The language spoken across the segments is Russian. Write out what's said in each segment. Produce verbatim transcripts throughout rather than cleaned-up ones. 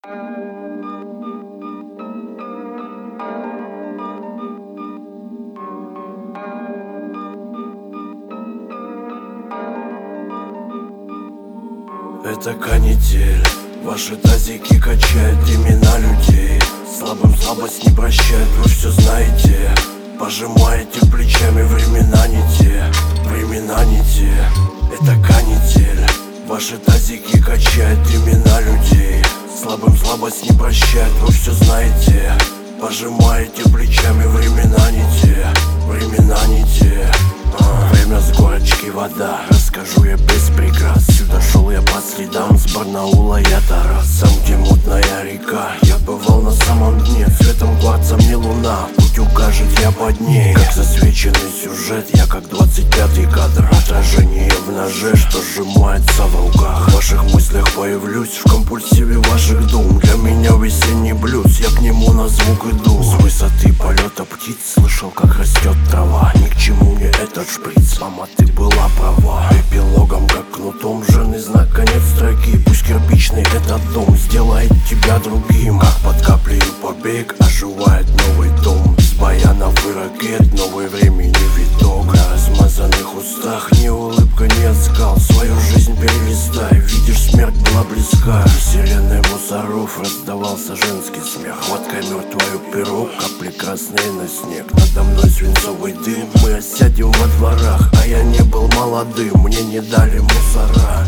Это канитель, ваши тазики качают имена людей. Слабым слабость не прощает, вы все знаете. Пожимаете плечами, времена не те, времена не те. Это канитель, ваши тазики качают имена людей. Слабым слабость не прощает, вы все знаете. Пожимаете плечами, времена не те, времена не те. а, Время с горочки вода, расскажу я без прикрас. Сюда шел я по следам, с Барнаула я Тарас. Там, где мутная река, я бывал на самом дне. Цветом кварца мне луна, путь укажет, я под ней. Как засвеченный сюжет, я как двадцать пятый кадр. Отражение в ноже, что сжимается в руках. В ваших мыслях появлюсь, в компульсиве ваших дум. Для меня весенний блюз, я к нему на звук иду. С высоты полета птиц слышал, как растет трава. Ни к чему мне этот шприц, мама, ты была права. Эпилогом, как кнутом, жирный знак, конец строки. Пусть кирпичный этот дом сделает тебя другим. Как под каплею побег, оживает новый дом. С баянов и ракет, новый времени виток. На размазанных устах ни улыбка, ни оскал. Свою жизнь перелистай, видишь, смерть была близка. Сиреной мусоров раздавался женский смех. Хваткой мертвою перо, капли красные на снег. Надо мной свинцовый дым, мы осядем во дворах. А я не был молодым, мне не дали мусора.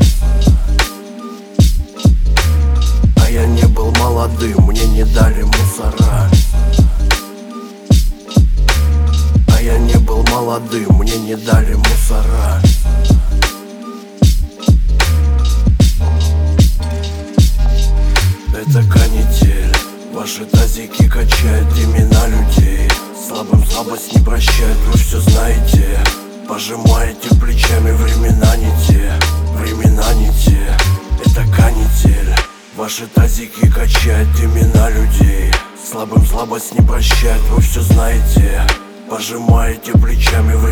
А я не был молодым, мне не дали мусора. А я не был молодым, мне не дали мусора. Это канитель, ваши тазики качают имена людей. Слабым слабость не прощает, вы все знаете. Пожимаете плечами, времена не те, времена не те. Это канитель, ваши тазики качают имена людей. Слабым слабость не прощает, вы все знаете. Пожимаете плечами,